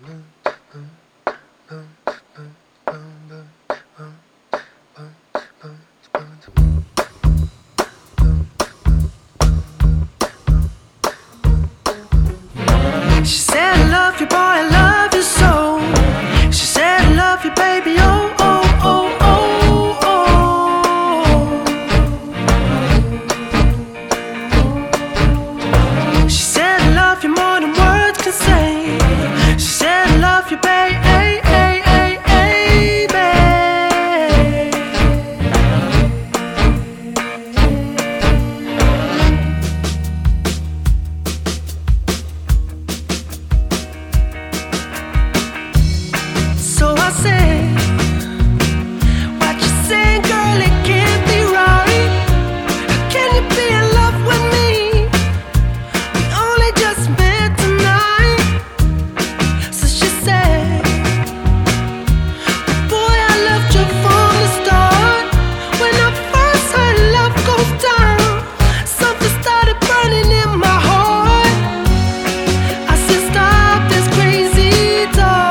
She said, I love you, boy, I love you so. She said, I love you, baby, oh, oh, oh, oh, oh. She said, I love you more than words can say. She said, I love you, baby. So I said, what you saying, girl, it can't be right. How can you be in love with me? We only just met tonight. So she said, boy, I loved you from the start. When I first heard love goes down, something started burning in my heart. I said, stop this crazy talk.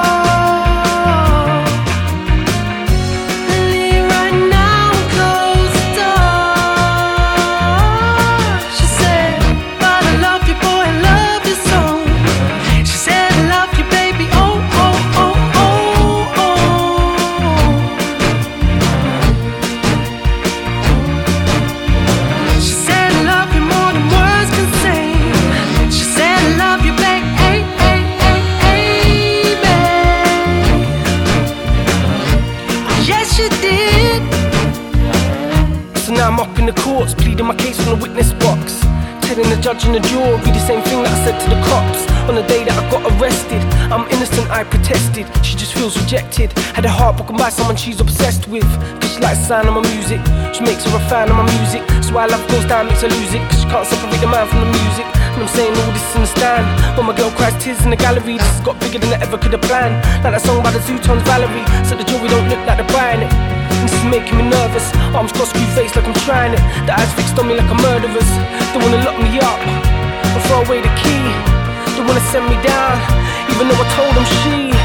So now I'm up in the courts, pleading my case from the witness box, telling the judge and the jury the same thing that I said to the cops on the day that I got arrested. I'm innocent, I protested. She just feels rejected. Had her heart broken by someone she's obsessed with, cause she likes the sound of my music. She makes her a fan of my music. So why love goes down makes her lose it, cause she can't separate the man from the music. And I'm saying all this in the stand, when my girl cries tears in the gallery. This has got bigger than I ever could have planned. Like that song by the Zootons, Valerie. So the jury don't look like they're buying it. And this is making me nervous. Arms crossed, screw face like I'm trying it. The eyes fixed on me like a murderer's. They wanna lock me up or throw away the key. They wanna send me down, even though I told them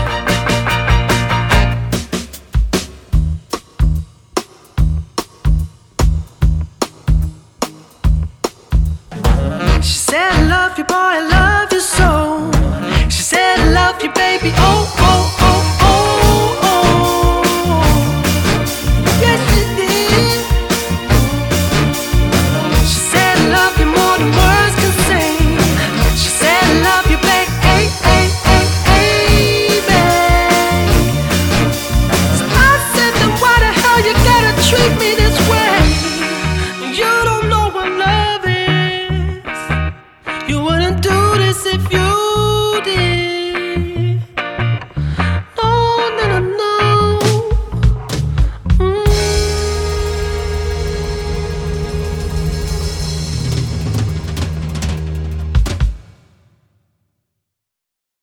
She said, I love you, boy, I love you so. She said, I love you, baby, oh, oh,